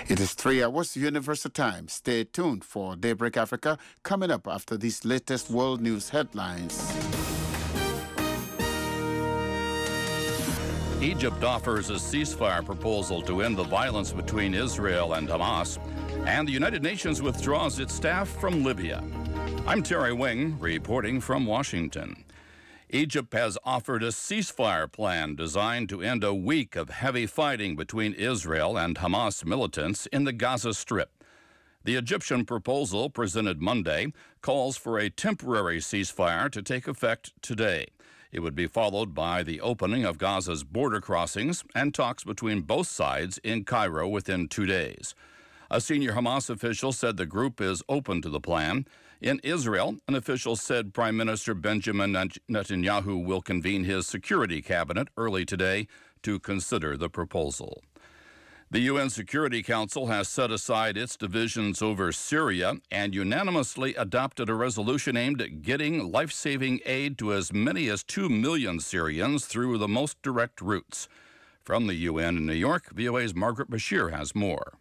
It is 3 hours Universal Time. Stay tuned for Daybreak Africa coming up after these latest world news headlines. Egypt offers a ceasefire proposal to end the violence between Israel and Hamas, and the United Nations withdraws its staff from Libya. I'm Terry Wing, reporting from Washington. Egypt has offered a ceasefire plan designed to end a week of heavy fighting between Israel and Hamas militants in the Gaza Strip. The Egyptian proposal, presented Monday, calls for a temporary ceasefire to take effect today. It would be followed by the opening of Gaza's border crossings and talks between both sides in Cairo within 2 days. A senior Hamas official said the group is open to the plan. In Israel, an official said Prime Minister Benjamin Netanyahu will convene his security cabinet early today to consider the proposal. The UN Security Council has set aside its divisions over Syria and unanimously adopted a resolution aimed at getting life-saving aid to as many as 2 million Syrians through the most direct routes. From the UN in New York, VOA's Margaret Bashir has more.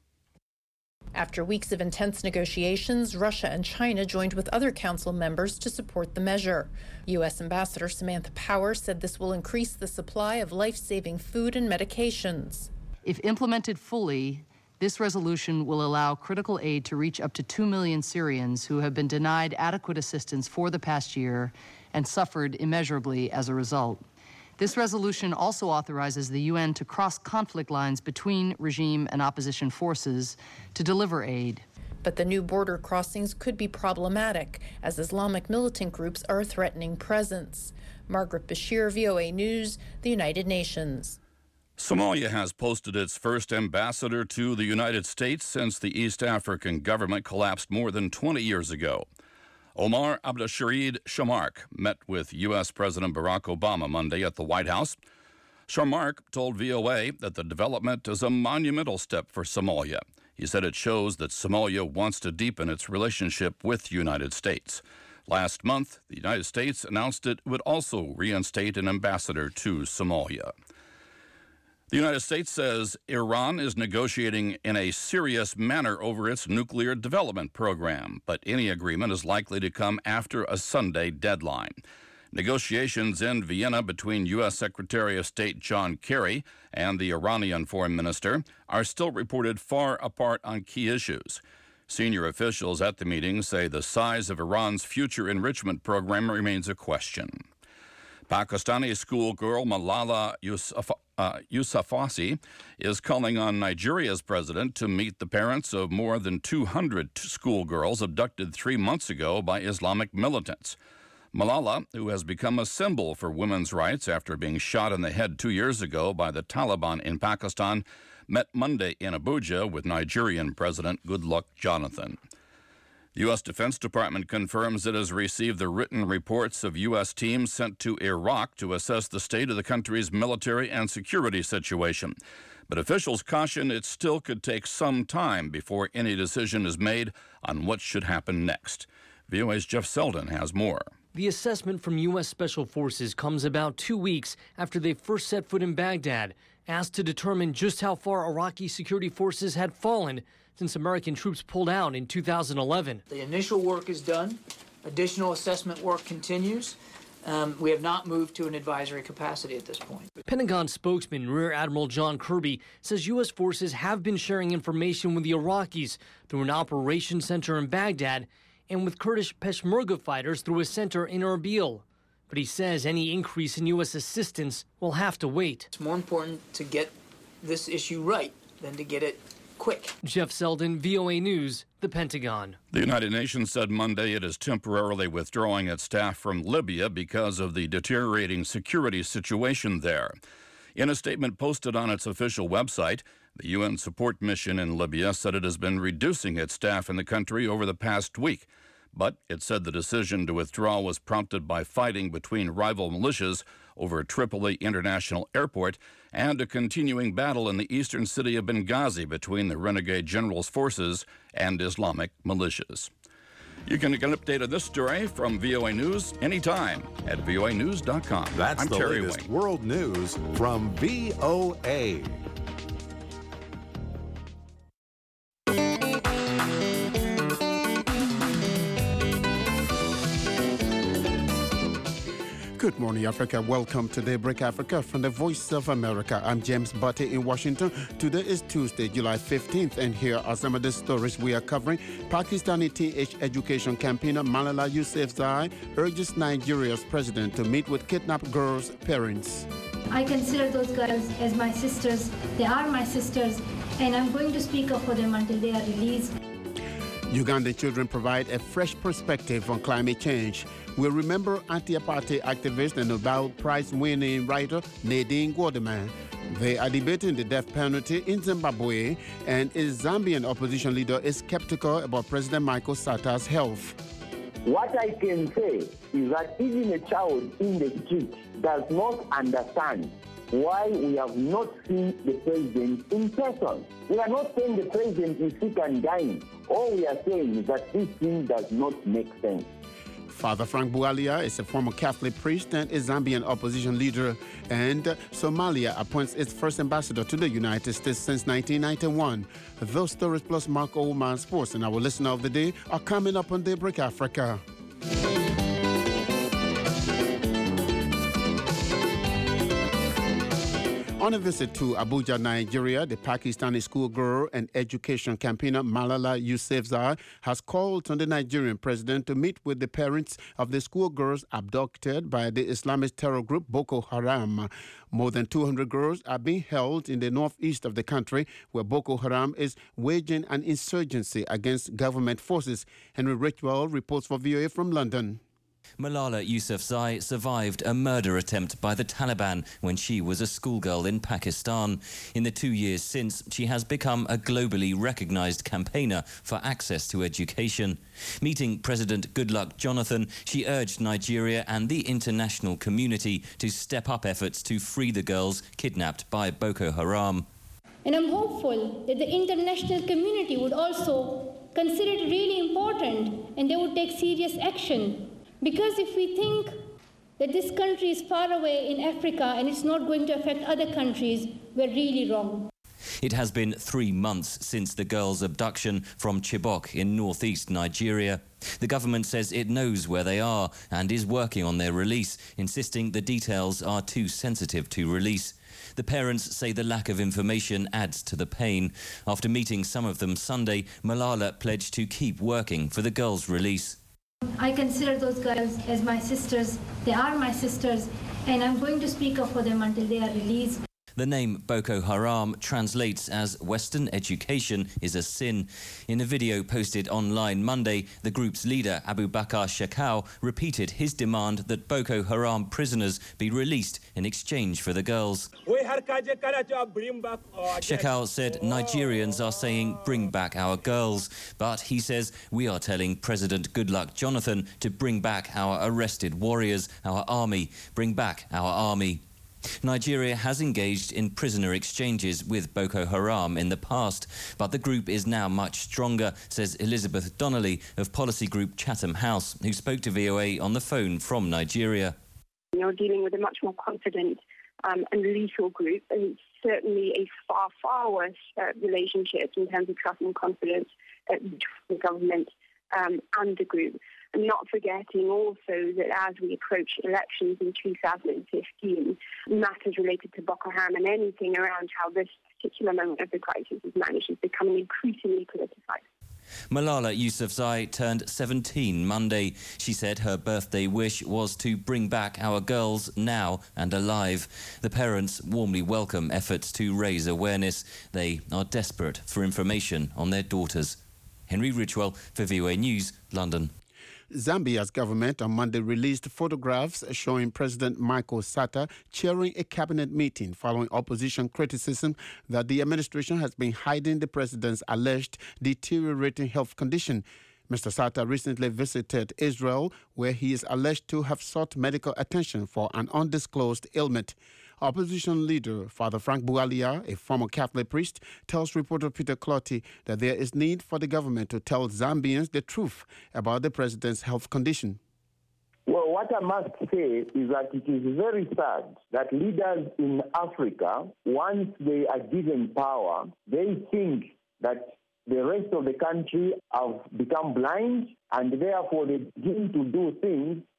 After weeks of intense negotiations, Russia and China joined with other council members to support the measure. U.S. Ambassador Samantha Power said this will increase the supply of life-saving food and medications. If implemented fully, this resolution will allow critical aid to reach up to 2 million Syrians who have been denied adequate assistance for the past year and suffered immeasurably as a result. This resolution also authorizes the UN to cross conflict lines between regime and opposition forces to deliver aid. But the new border crossings could be problematic, as Islamic militant groups are a threatening presence. Margaret Bashir, VOA News, the United Nations. Somalia has posted its first ambassador to the United States since the East African government collapsed more than 20 years ago. Omar Abdulsharid Shamark met with U.S. President Barack Obama Monday at the White House. Shamark told VOA that the development is a monumental step for Somalia. He said it shows that Somalia wants to deepen its relationship with the United States. Last month, the United States announced it would also reinstate an ambassador to Somalia. The United States says Iran is negotiating in a serious manner over its nuclear development program, but any agreement is likely to come after a Sunday deadline. Negotiations in Vienna between U.S. Secretary of State John Kerry and the Iranian foreign minister are still reported far apart on key issues. Senior officials at the meeting say the size of Iran's future enrichment program remains a question. Pakistani schoolgirl Malala Yousafzai is calling on Nigeria's president to meet the parents of more than 200 schoolgirls abducted 3 months ago by Islamic militants. Malala, who has become a symbol for women's rights after being shot in the head 2 years ago by the Taliban in Pakistan, met Monday in Abuja with Nigerian President Goodluck Jonathan. The U.S. Defense Department confirms it has received the written reports of U.S. teams sent to Iraq to assess the state of the country's military and security situation. But officials caution it still could take some time before any decision is made on what should happen next. VOA's Jeff Selden has more. The assessment from U.S. Special Forces comes about 2 weeks after they first set foot in Baghdad, asked to determine just how far Iraqi security forces had fallen since American troops pulled out in 2011. The initial work is done. Additional assessment work continues. We have not moved to an advisory capacity at this point. Pentagon spokesman Rear Admiral John Kirby says U.S. forces have been sharing information with the Iraqis through an operations center in Baghdad and with Kurdish Peshmerga fighters through a center in Erbil. But he says any increase in U.S. assistance will have to wait. It's more important to get this issue right than to get it quick. Jeff Selden, VOA News, the Pentagon. The United Nations said Monday it is temporarily withdrawing its staff from Libya because of the deteriorating security situation there. In a statement posted on its official website, the UN support mission in Libya said it has been reducing its staff in the country over the past week. But it said the decision to withdraw was prompted by fighting between rival militias over Tripoli International Airport and a continuing battle in the eastern city of Benghazi between the renegade general's forces and Islamic militias. You can get an update on this story from VOA News anytime at voanews.com. That's I'm the Terry latest Wing. world news from VOA. Good morning, Africa. Welcome to Daybreak Africa from the Voice of America. I'm James Butte in Washington. Today is Tuesday, July 15th, and here are some of the stories we are covering. Pakistani teenage education campaigner Malala Yousafzai urges Nigeria's president to meet with kidnapped girls' parents. I consider those girls as my sisters. They are my sisters, and I'm going to speak up for them until they are released. Ugandan children provide a fresh perspective on climate change. We'll remember anti-apartheid activist and Nobel Prize-winning writer Nadine Gordimer. They are debating the death penalty in Zimbabwe, and a Zambian opposition leader is skeptical about President Michael Sata's health. What I can say is that even a child in the street does not understand why we have not seen the president in person. We are not saying the president is sick and dying. All we are saying is that this thing does not make sense. Father Frank Bwalia is a former Catholic priest and a Zambian opposition leader, and Somalia appoints its first ambassador to the United States since 1991. Those stories plus Mark Oman Sports and our listener of the day are coming up on Daybreak Africa. On a visit to Abuja, Nigeria, the Pakistani schoolgirl and education campaigner Malala Yousafzai has called on the Nigerian president to meet with the parents of the schoolgirls abducted by the Islamist terror group Boko Haram. More than 200 girls are being held in the northeast of the country, where Boko Haram is waging an insurgency against government forces. Henry Richwell reports for VOA from London. Malala Yousafzai survived a murder attempt by the Taliban when she was a schoolgirl in Pakistan. In the 2 years since, she has become a globally recognized campaigner for access to education. Meeting President Goodluck Jonathan, she urged Nigeria and the international community to step up efforts to free the girls kidnapped by Boko Haram. And I'm hopeful that the international community would also consider it really important and they would take serious action. Because if we think that this country is far away in Africa and it's not going to affect other countries, we're really wrong. It has been 3 months since the girls' abduction from Chibok in northeast Nigeria. The government says it knows where they are and is working on their release, insisting the details are too sensitive to release. The parents say the lack of information adds to the pain. After meeting some of them Sunday, Malala pledged to keep working for the girls' release. I consider those girls as my sisters. They are my sisters, and I'm going to speak up for them until they are released. The name Boko Haram translates as Western education is a sin. In a video posted online Monday, the group's leader, Abu Bakr Shekau, repeated his demand that Boko Haram prisoners be released in exchange for the girls. Shekau said Nigerians are saying, "Bring back our girls." But he says, "We are telling President Goodluck Jonathan to bring back our arrested warriors, our army, bring back our army." Nigeria has engaged in prisoner exchanges with Boko Haram in the past, but the group is now much stronger, says Elizabeth Donnelly of policy group Chatham House, who spoke to VOA on the phone from Nigeria. You're dealing with a much more confident and lethal group, and it's certainly a far worse relationship in terms of trust and confidence between the government and the group. And not forgetting also that as we approach elections in 2015, matters related to Boko Haram and anything around how this particular moment of the crisis is managed is becoming increasingly politicized. Malala Yousafzai turned 17 Monday. She said her birthday wish was to bring back our girls now and alive. The parents warmly welcome efforts to raise awareness. They are desperate for information on their daughters. Henry Richwell for VOA News, London. Zambia's government on Monday released photographs showing President Michael Sata chairing a cabinet meeting following opposition criticism that the administration has been hiding the president's alleged deteriorating health condition. Mr. Sata recently visited Israel, where he is alleged to have sought medical attention for an undisclosed ailment. Opposition leader Father Frank Bwalia, a former Catholic priest, tells reporter Peter Clotty that there is need for the government to tell Zambians the truth about the president's health condition. Well, what I must say is that it is very sad that leaders in Africa, once they are given power, they think that the rest of the country have become blind, and therefore they begin to do things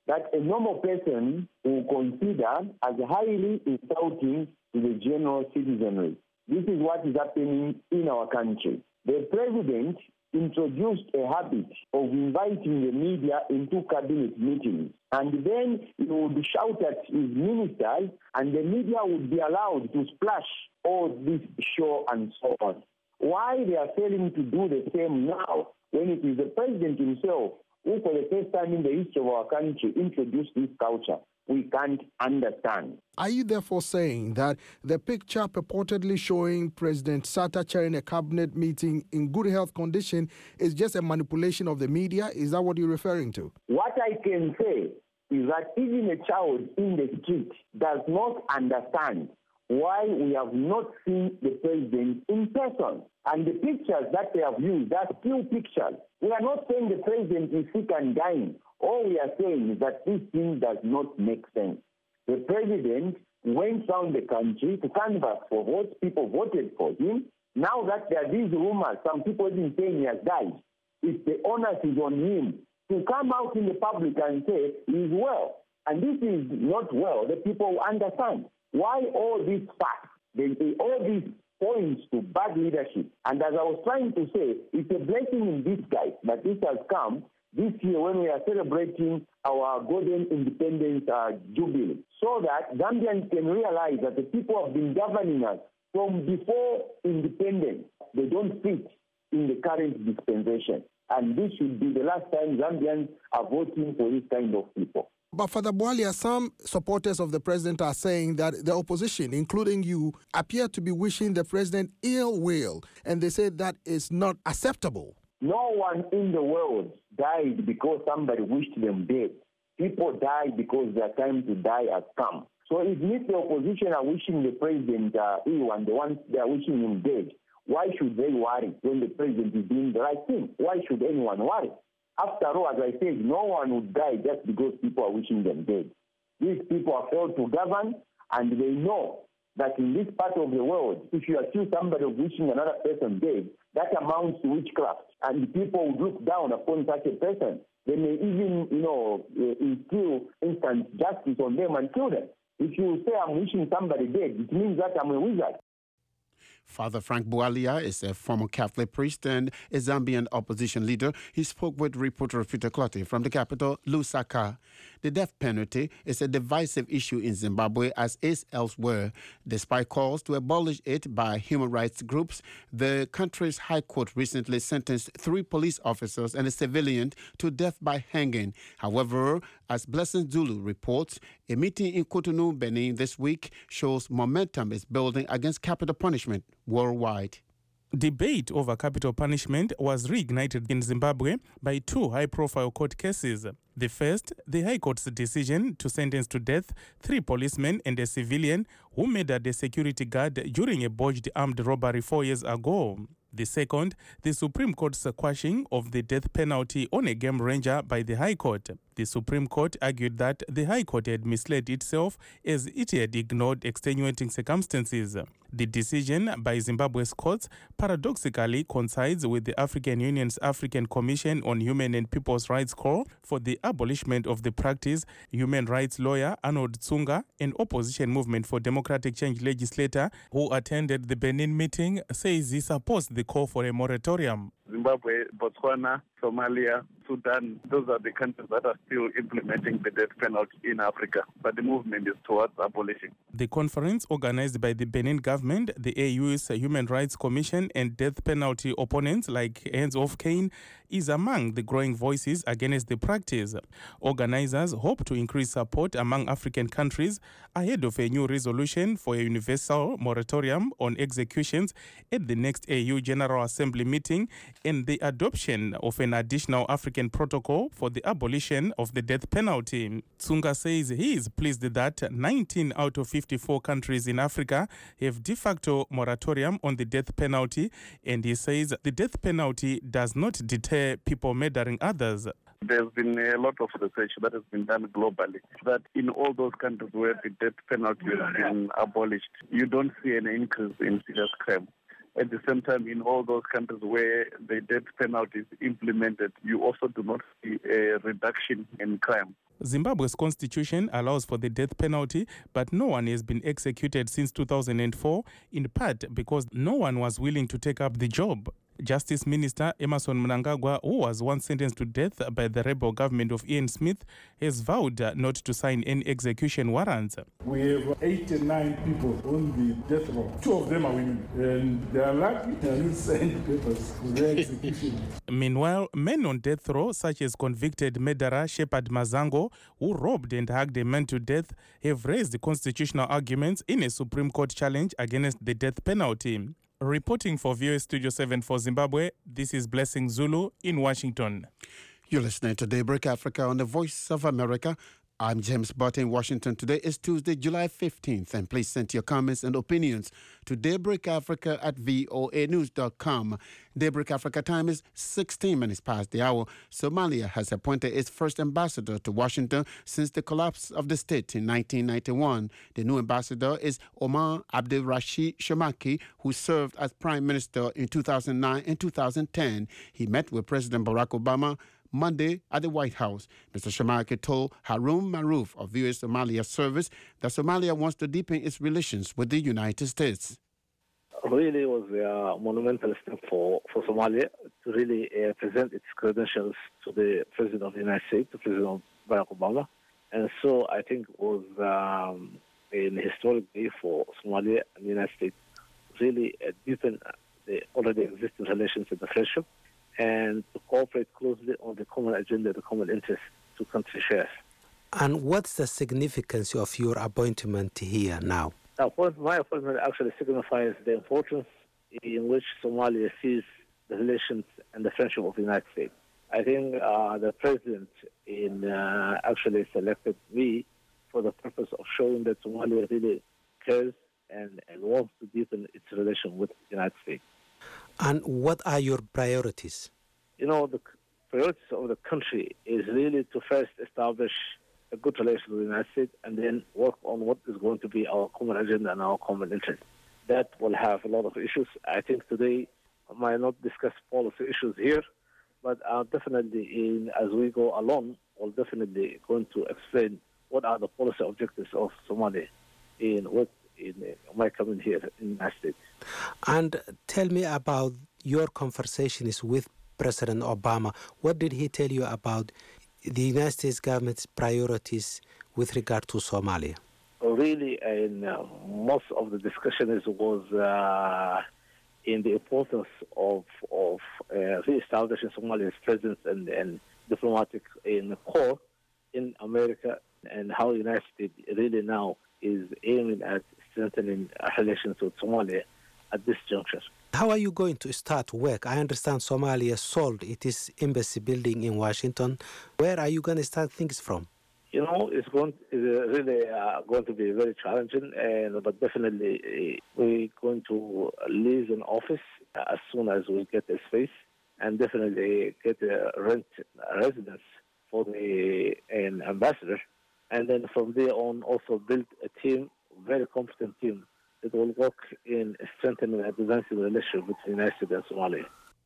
that a normal person will consider as highly insulting to the general citizenry. This is what is happening in our country. The president introduced a habit of inviting the media into cabinet meetings, and then he would shout at his ministers, and the media would be allowed to splash all this show and so on. Why they are failing to do the same now, when it is the president himself who, for the first time in the history of our country, introduced this culture, we can't understand. Are you therefore saying that the picture purportedly showing President Sata chairing a cabinet meeting in good health condition is just a manipulation of the media? Is that what you're referring to? What I can say is that even a child in the street does not understand why we have not seen the president in person. And the pictures that they have used are still pictures. We are not saying the president is sick and dying. All we are saying is that this thing does not make sense. The president went around the country to canvass for votes. People voted for him. Now that there are these rumors, some people even saying he has died, if the onus is on him to come out in the public and say he's well. And this is not well. The people understand. Why all these facts? All these points to bad leadership. And as I was trying to say, it's a blessing in disguise that this has come this year when we are celebrating our golden independence jubilee, so that Zambians can realize that the people have been governing us from before independence. They don't fit in the current dispensation. And this should be the last time Zambians are voting for this kind of people. But Father Bwalia, some supporters of the president are saying that the opposition, including you, appear to be wishing the president ill will, and they say that is not acceptable. No one in the world died because somebody wished them dead. People died because their time to die has come. So if the opposition are wishing the president ill and the ones they are wishing him dead, why should they worry when the president is doing the right thing? Why should anyone worry? After all, as I said, no one would die just because people are wishing them dead. These people are failed to govern, and they know that in this part of the world, if you accuse somebody of wishing another person dead, that amounts to witchcraft, and people would look down upon such a person. They may even, instill instant justice on them and kill them. If you say I'm wishing somebody dead, it means that I'm a wizard. Father Frank Bwalia is a former Catholic priest and a Zambian opposition leader. He spoke with reporter Peter Clottey from the capital, Lusaka. The death penalty is a divisive issue in Zimbabwe, as is elsewhere. Despite calls to abolish it by human rights groups, the country's high court recently sentenced 3 police officers and a civilian to death by hanging. However, as Blessing Zulu reports, a meeting in Cotonou, Benin this week shows momentum is building against capital punishment worldwide. Debate over capital punishment was reignited in Zimbabwe by 2 high-profile court cases. The first, the High Court's decision to sentence to death 3 policemen and a civilian who murdered a security guard during a botched armed robbery 4 years ago. The second, the Supreme Court's quashing of the death penalty on a game ranger by the High Court. The Supreme Court argued that the High Court had misled itself as it had ignored extenuating circumstances. The decision by Zimbabwe's courts paradoxically coincides with the African Union's African Commission on Human and People's Rights call for the abolishment of the practice. Human rights lawyer Arnold Tsunga, an opposition movement for democratic change legislator who attended the Benin meeting, says he supports the call for a moratorium. Zimbabwe, Botswana, Somalia, Sudan, those are the countries that are still implementing the death penalty in Africa, but the movement is towards abolishing. The conference, organized by the Benin government, the AU's Human Rights Commission, and death penalty opponents like Hands Off Cain, is among the growing voices against the practice. Organizers hope to increase support among African countries ahead of a new resolution for a universal moratorium on executions at the next AU General Assembly meeting and the adoption of an additional African protocol for the abolition of the death penalty. Tsunga says he is pleased that 19 out of 54 countries in Africa have de facto moratorium on the death penalty, and he says the death penalty does not deter people murdering others. There's been a lot of research that has been done globally that in all those countries where the death penalty has been abolished, you don't see an increase in serious crime. At the same time, in all those countries where the death penalty is implemented, you also do not see a reduction in crime. Zimbabwe's constitution allows for the death penalty, but no one has been executed since 2004, in part because no one was willing to take up the job. Justice Minister Emmerson Mnangagwa, who was once sentenced to death by the rebel government of Ian Smith, has vowed not to sign any execution warrants. We have 89 people on the death row. 2 of them are women, and they are lucky they are not signed papers for their execution. Meanwhile, men on death row, such as convicted murderer Shepard Mazango, who robbed and hugged a man to death, have raised constitutional arguments in a Supreme Court challenge against the death penalty. Reporting for VOA Studio 7 for Zimbabwe, this is Blessing Zulu in Washington. You're listening to Daybreak Africa on the Voice of America. I'm James Butt in Washington. Today is Tuesday, July 15th, and please send your comments and opinions to daybreakafrica@voanews.com. Daybreak Africa time is 16 minutes past the hour. Somalia has appointed its first ambassador to Washington since the collapse of the state in 1991. The new ambassador is Omar Abdelrashid Shamaki, who served as prime minister in 2009 and 2010. He met with President Barack Obama Monday at the White House. Mr. Shamaki told Harun Maruf of VOA Somalia Service that Somalia wants to deepen its relations with the United States. Really was a monumental step for Somalia to really present its credentials to the President of the United States, to President Barack Obama. And so I think it was an historic day for Somalia and the United States, really deepen the already existing relations and the friendship, and to cooperate closely on the common agenda, the common interest to country share. And what's the significance of your appointment here now? My appointment actually signifies the importance in which Somalia sees the relations and the friendship of the United States. I think the president actually selected me for the purpose of showing that Somalia really cares and wants to deepen its relation with the United States. And what are your priorities? You know, the priorities of the country is really to first establish a good relation with the United States and then work on what is going to be our common agenda and our common interest. That will have a lot of issues. I think today I might not discuss policy issues here, but definitely as we go along, we'll definitely going to explain what are the policy objectives of Somalia in my coming here in the United States. And tell me about your conversations with President Obama. What did he tell you about the United States government's priorities with regard to Somalia? Really, most of the discussion was in the importance of re-establishing Somalia's presence and diplomatic core in America, and how the United States really now is aiming at strengthening relations with Somalia at this juncture. How are you going to start work? I understand Somalia sold its embassy building in Washington. Where are you going to start things from? You know, it's really going to be very challenging, but definitely we're going to lease an office as soon as we get a space, and definitely get a residence for the ambassador, and then from there on also build a team, very competent team, that will work in strengthening and advancing the relationship between the United States and Somalia.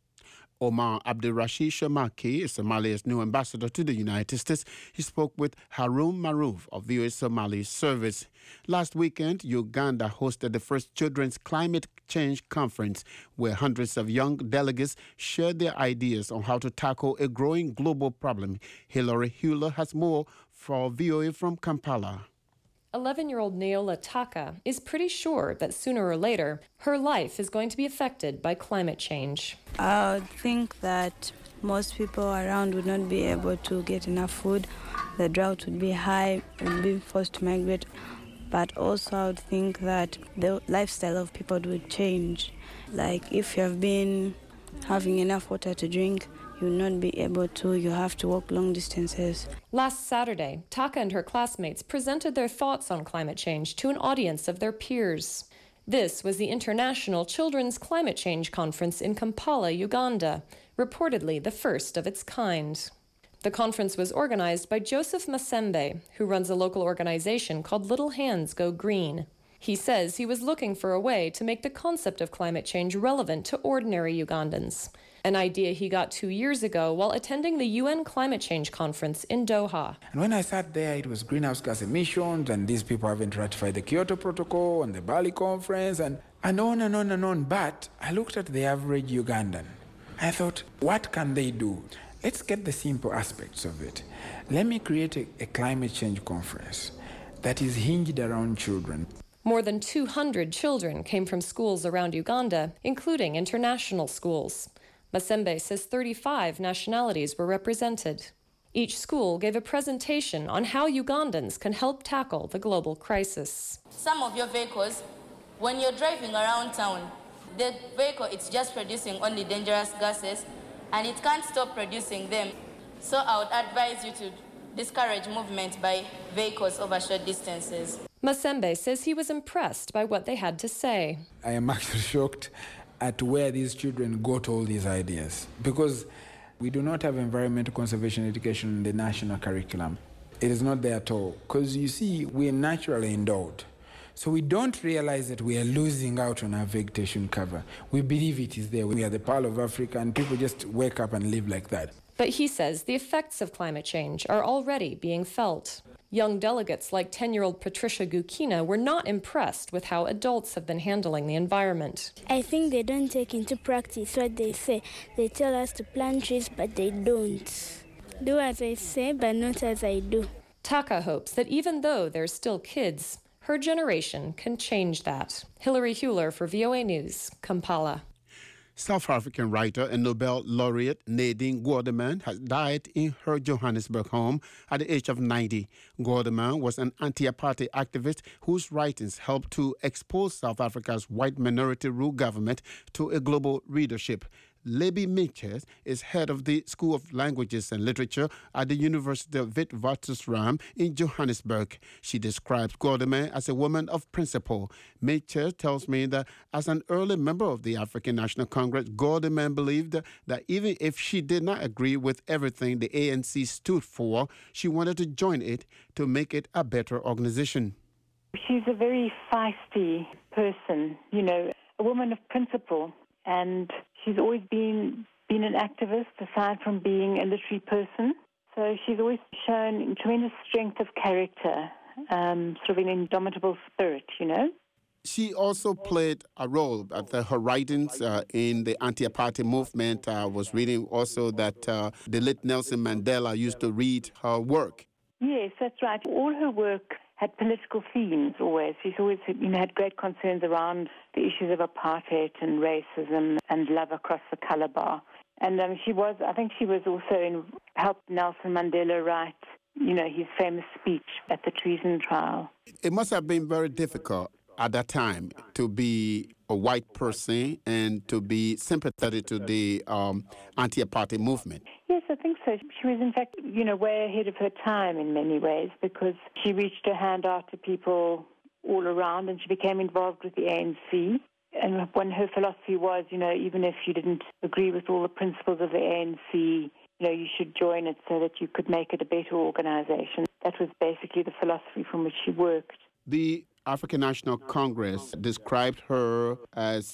Omar Abdelrashid Shamaki is Somalia's new ambassador to the United States. He spoke with Harun Maruf of VOA Somali Service. Last weekend, Uganda hosted the first Children's Climate Change Conference, where hundreds of young delegates shared their ideas on how to tackle a growing global problem. Hilary Hewler has more for VOA from Kampala. 11-year-old Neola Taka is pretty sure that sooner or later, her life is going to be affected by climate change. I think that most people around would not be able to get enough food. The drought would be high and be forced to migrate. But also I would think that the lifestyle of people would change. Like if you have been having enough water to drink, you will not be able to, you have to walk long distances. Last Saturday, Taka and her classmates presented their thoughts on climate change to an audience of their peers. This was the International Children's Climate Change Conference in Kampala, Uganda, reportedly the first of its kind. The conference was organized by Joseph Masembe, who runs a local organization called Little Hands Go Green. He says he was looking for a way to make the concept of climate change relevant to ordinary Ugandans. an idea he got 2 years ago while attending the UN climate change conference in Doha. And when I sat there, it was greenhouse gas emissions, and these people haven't ratified the Kyoto Protocol and the Bali Conference, and on and on and on. But I looked at the average Ugandan. I thought, what can they do? Let's get the simple aspects of it. Let me create a climate change conference that is hinged around children. More than 200 children came from schools around Uganda, including international schools. Masembe says 35 nationalities were represented. Each school gave a presentation on how Ugandans can help tackle the global crisis. Some of your vehicles, when you're driving around town, the vehicle it's just producing only dangerous gases and it can't stop producing them. So I would advise you to discourage movement by vehicles over short distances. Masembe says he was impressed by what they had to say. I am actually shocked at where these children got all these ideas, because we do not have environmental conservation education in the national curriculum. It is not there at all, because you see, we are naturally endowed. So we don't realize that we are losing out on our vegetation cover. We believe it is there. We are the Pearl of Africa, and people just wake up and live like that. But he says the effects of climate change are already being felt. Young delegates like 10-year-old Patricia Gukina were not impressed with how adults have been handling the environment. I think they don't take into practice what they say. They tell us to plant trees, but they don't. Do as I say, but not as I do. Taka hopes that even though they're still kids, her generation can change that. Hilary Hewler for VOA News, Kampala. South African writer and Nobel laureate Nadine Gordimer has died in her Johannesburg home at the age of 90. Gordimer was an anti-apartheid activist whose writings helped to expose South Africa's white minority rule government to a global readership. Libby Mitchell is head of the School of Languages and Literature at the University of Witwatersrand in Johannesburg. She describes Gordimer as a woman of principle. Mitchell tells me that as an early member of the African National Congress, Gordimer believed that even if she did not agree with everything the ANC stood for, she wanted to join it to make it a better organization. She's a very feisty person, a woman of principle. And she's always been an activist, aside from being a literary person. So she's always shown tremendous strength of character, sort of an indomitable spirit, She also played a role at her writings in the anti-apartheid movement. I was reading also that the late Nelson Mandela used to read her work. Yes, that's right. All her work had political themes always. She's always had great concerns around the issues of apartheid and racism and love across the colour bar. And I think she was also helped Nelson Mandela write, his famous speech at the treason trial. It must have been very difficult at that time to be a white person and to be sympathetic to the anti-apartheid movement. Yes, I think so. She was, in fact, way ahead of her time in many ways, because she reached her hand out to people all around, and she became involved with the ANC. And when her philosophy was, even if you didn't agree with all the principles of the ANC, you should join it so that you could make it a better organization. That was basically the philosophy from which she worked. The African National Congress described her as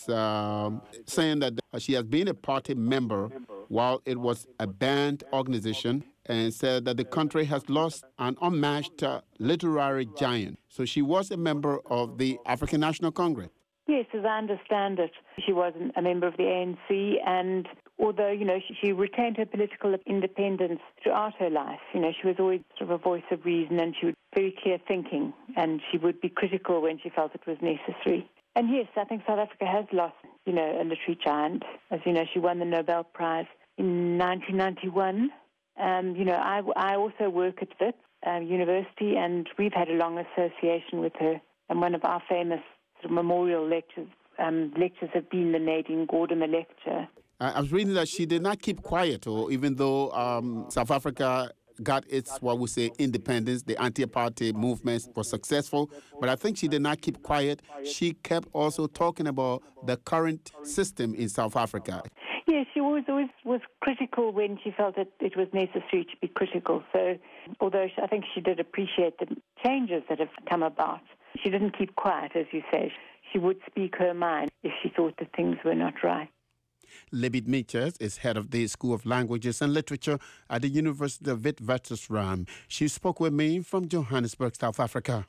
saying that she has been a party member while it was a banned organization, and said that the country has lost an unmatched literary giant. So she was a member of the African National Congress. Yes, as I understand it, she was a member of the ANC, and although, she retained her political independence throughout her life, she was always sort of a voice of reason, and she was very clear thinking, and she would be critical when she felt it was necessary. And yes, I think South Africa has lost, a literary giant. As you know, she won the Nobel Prize in 1991. I also work at Wits University, and we've had a long association with her. And one of our famous sort of memorial lectures have been the Nadine Gordimer lecture. I was reading that she did not keep quiet, or even though South Africa got its, what we say, independence, the anti-apartheid movement was successful, but I think she did not keep quiet. She kept also talking about the current system in South Africa. Yes, she always was critical when she felt that it was necessary to be critical. So although I think she did appreciate the changes that have come about, she didn't keep quiet, as you say. She would speak her mind if she thought that things were not right. Libid Mitchell is head of the School of Languages and Literature at the University of Witwatersrand. She spoke with me from Johannesburg, South Africa.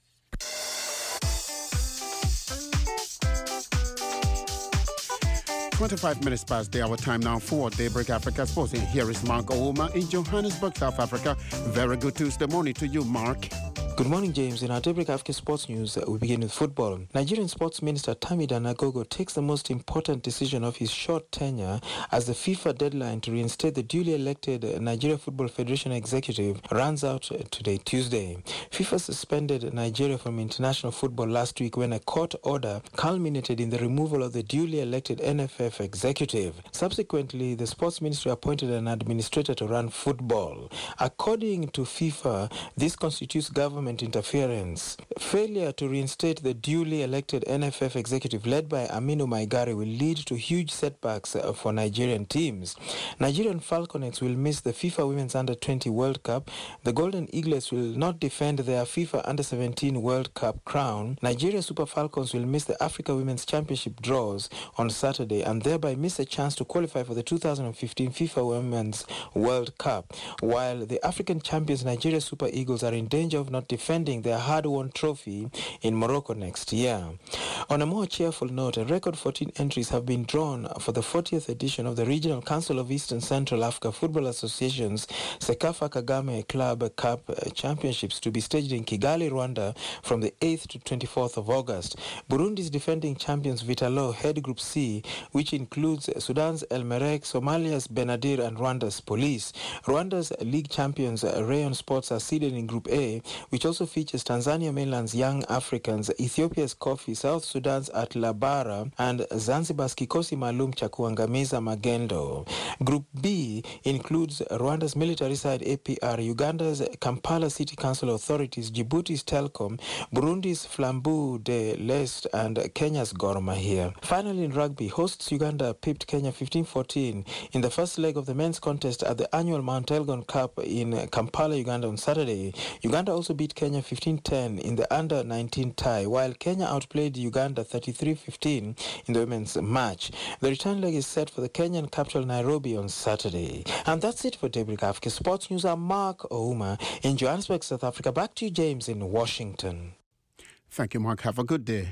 "25 minutes past the hour time now for Daybreak Africa Sports. And here is Mark Ouma in Johannesburg, South Africa. Very good Tuesday morning to you, Mark. Good morning, James. In our Daybreak Africa Sports News, we begin with football. Nigerian Sports Minister Tamida Nagogo takes the most important decision of his short tenure as the FIFA deadline to reinstate the duly elected Nigeria Football Federation executive runs out today, Tuesday. FIFA suspended Nigeria from international football last week when a court order culminated in the removal of the duly elected NFF executive. Subsequently, the Sports Ministry appointed an administrator to run football. According to FIFA, this constitutes government interference. Failure to reinstate the duly elected NFF executive led by Aminu Maigari will lead to huge setbacks for Nigerian teams. Nigerian Falconets will miss the FIFA Women's Under-20 World Cup. The Golden Eaglets will not defend their FIFA Under-17 World Cup crown. Nigeria Super Falcons will miss the Africa Women's Championship draws on Saturday and thereby miss a chance to qualify for the 2015 FIFA Women's World Cup, while the African champions Nigeria Super Eagles are in danger of not defending their hard-won trophy in Morocco next year. On a more cheerful note, a record 14 entries have been drawn for the 40th edition of the Regional Council of Eastern Central Africa Football Association's Sekafa Kagame Club Cup Championships to be staged in Kigali, Rwanda from the 8th to 24th of August. Burundi's defending champions Vitalo head Group C, which includes Sudan's El Merreikh, Somalia's Benadir and Rwanda's Police. Rwanda's league champions Rayon Sports are seeded in Group A, which also features Tanzania mainland's Young Africans, Ethiopia's Kofi, South Sudan's Atlabara, and Zanzibar's Kikosi Maalum cha Kuangamiza Magendo. Group B includes Rwanda's military side APR, Uganda's Kampala City Council authorities, Djibouti's Telkom, Burundi's Flambeau de l'Est, and Kenya's Gor Mahia. Finally, in rugby, hosts Uganda pipped Kenya 15-14 in the first leg of the men's contest at the annual Mount Elgon Cup in Kampala, Uganda on Saturday. Uganda also beat Kenya 15-10 in the under-19 tie, while Kenya outplayed Uganda 33-15 in the women's match. The return leg is set for the Kenyan capital Nairobi on Saturday. And that's it for Daybreak Africa Sports News. I'm Mark Ouma in Johannesburg, South Africa. Back to you, James, in Washington. Thank you, Mark. Have a good day.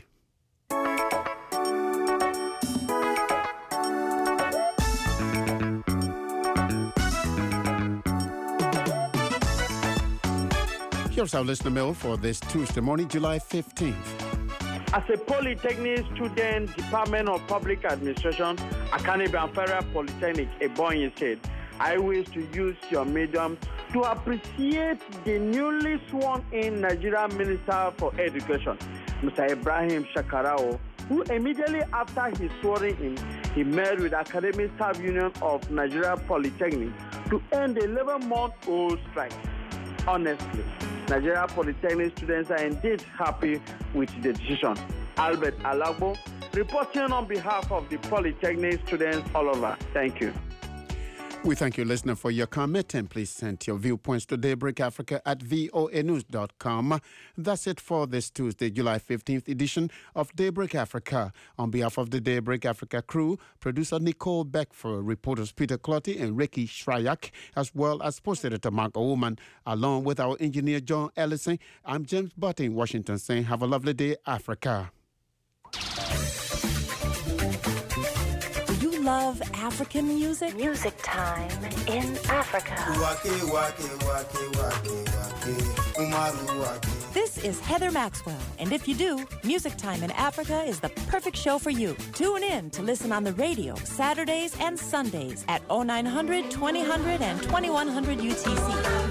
Here's our listener mail for this Tuesday morning, July 15th. As a Polytechnic student, Department of Public Administration, Akaniban Federal Polytechnic, Ebonyi said, I wish to use your medium to appreciate the newly sworn-in Nigerian Minister for Education, Mr. Ibrahim Shakarao, who immediately after his swearing-in, he met with Academic Staff Union of Nigeria Polytechnic to end the 11-month-old strike. Honestly, Nigeria Polytechnic students are indeed happy with the decision. Albert Alagbo, reporting on behalf of the Polytechnic students all over. Thank you. We thank you, listener, for your comment, and please send your viewpoints to daybreakafrica@voanews.com. That's it for this Tuesday, July 15th edition of Daybreak Africa. On behalf of the Daybreak Africa crew, producer Nicole Beckford, reporters Peter Clotty and Ricky Shryak, as well as post editor Mark Oman, along with our engineer John Ellison, I'm James Butt in Washington saying have a lovely day, Africa. Love African music? Music Time in Africa. This is Heather Maxwell, and if you do, Music Time in Africa is the perfect show for you. Tune in to listen on the radio Saturdays and Sundays at 0900, 2000, and 2100 UTC.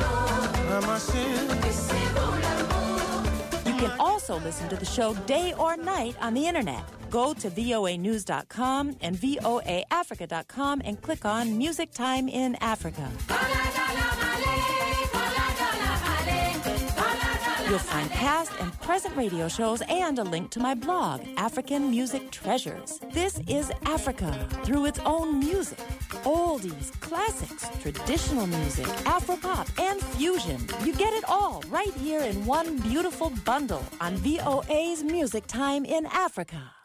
You can also listen to the show day or night on the internet. Go to voanews.com and voaafrica.com and click on Music Time in Africa. You'll find past and present radio shows and a link to my blog, African Music Treasures. This is Africa through its own music. Oldies, classics, traditional music, Afropop, and fusion. You get it all right here in one beautiful bundle on VOA's Music Time in Africa.